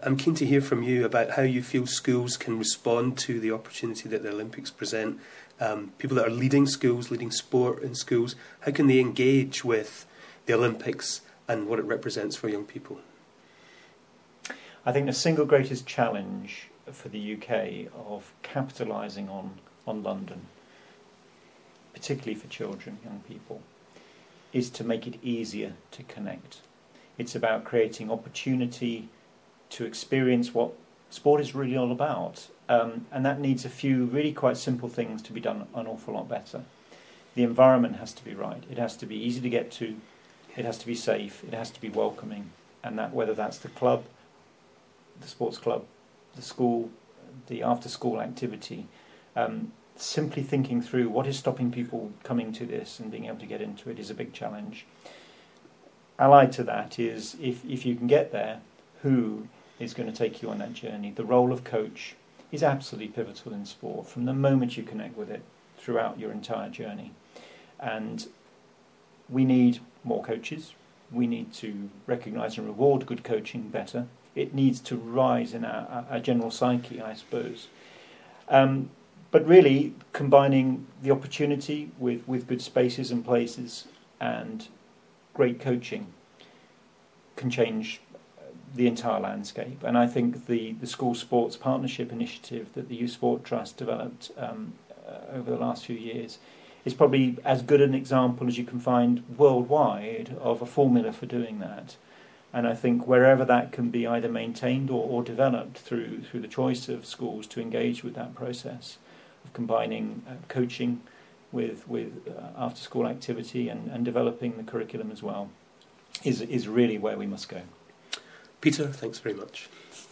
I'm keen to hear from you about how you feel schools can respond to the opportunity that the Olympics present. People that are leading schools, leading sport in schools, how can they engage with the Olympics and what it represents for young people? I think the single greatest challenge for the UK of capitalising on London, particularly for children, young people, is to make it easier to connect. It's about creating opportunity to experience what sport is really all about. And that needs a few really quite simple things to be done an awful lot better. The environment has to be right. It has to be easy to get to. It has to be safe. It has to be welcoming. And that, whether that's the club, the sports club, the school, the after-school activity, simply thinking through what is stopping people coming to this and being able to get into it is a big challenge. Allied to that is, if you can get there, who is going to take you on that journey? The role of coach is absolutely pivotal in sport from the moment you connect with it throughout your entire journey. And we need more coaches. We need to recognise and reward good coaching better. It needs to rise in our general psyche, I suppose. But really, combining the opportunity with good spaces and places and great coaching can change the entire landscape. And I think the School Sports Partnership Initiative that the Youth Sport Trust developed over the last few years is probably as good an example as you can find worldwide of a formula for doing that. And I think wherever that can be either maintained or developed through the choice of schools to engage with that process of combining coaching with after-school activity and developing the curriculum as well is really where we must go. Peter, thanks very much.